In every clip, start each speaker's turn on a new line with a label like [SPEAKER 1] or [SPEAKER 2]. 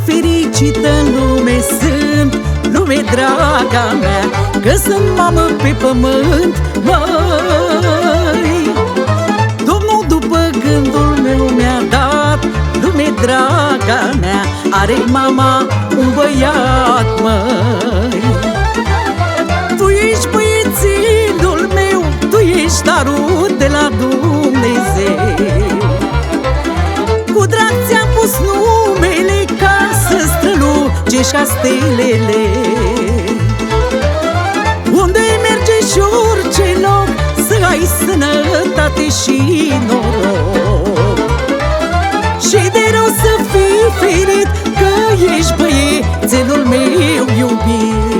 [SPEAKER 1] fericită în lume sunt, lume draga mea, că sunt mamă pe pământ, măi. Domnul după gândul meu mi-a dat, lume draga mea, are mama un băiat, măi. Tu ești băiețelul meu, tu ești darul de la Dumnezeu. Cu drag ți-am pus numele ca să strălucești stelele. Unde merge și orice loc, să ai sănătate și noroc. Și de rău să fii ferit, că ești băiețelul meu iubit.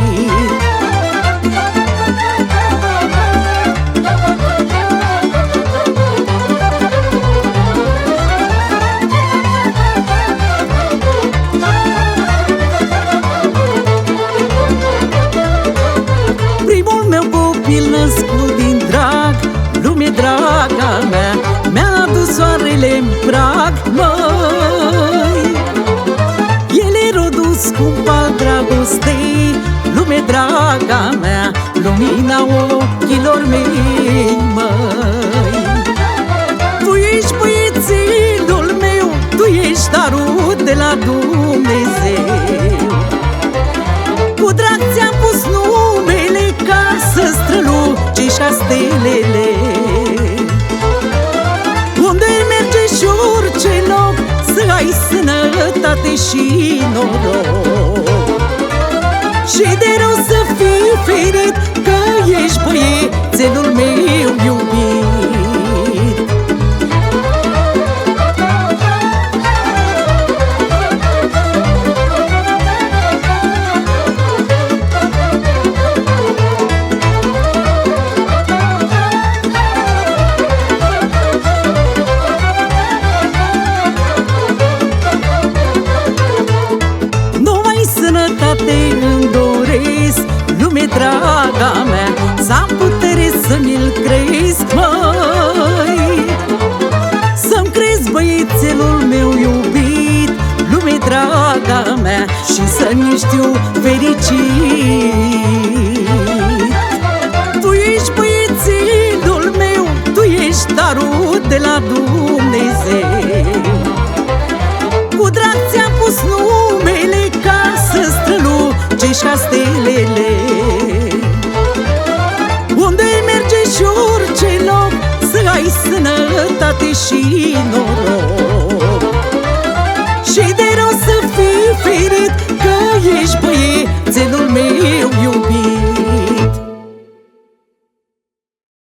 [SPEAKER 1] Născut din drag, lume draga mea, mi-a adus soarele-n prag, măi. El e rodul scump al dragostei, lume draga mea, lumina ochilor mei, măi. Tu ești băiețelul meu, tu ești darul de la Dumnezeu. Cu drag ți-am pus numele ca să strălucești stelele. Unde merge și orice loc, să ai sănătate și noroc. Și de rău să fii ferit, că ești băiețelul meu iubit. Îmi doresc, lume draga mea, să am putere să mi-l cresc, măi. Să-mi cresc băiețelul meu iubit, lume draga mea, și să-mi știu fericit. Tu ești băiețelul meu, tu ești darul de la Dumnezeu. Cu drag ți-am pus numele ca să strălucești stelele. Unde merge și orice loc, să ai sănătate și noroc.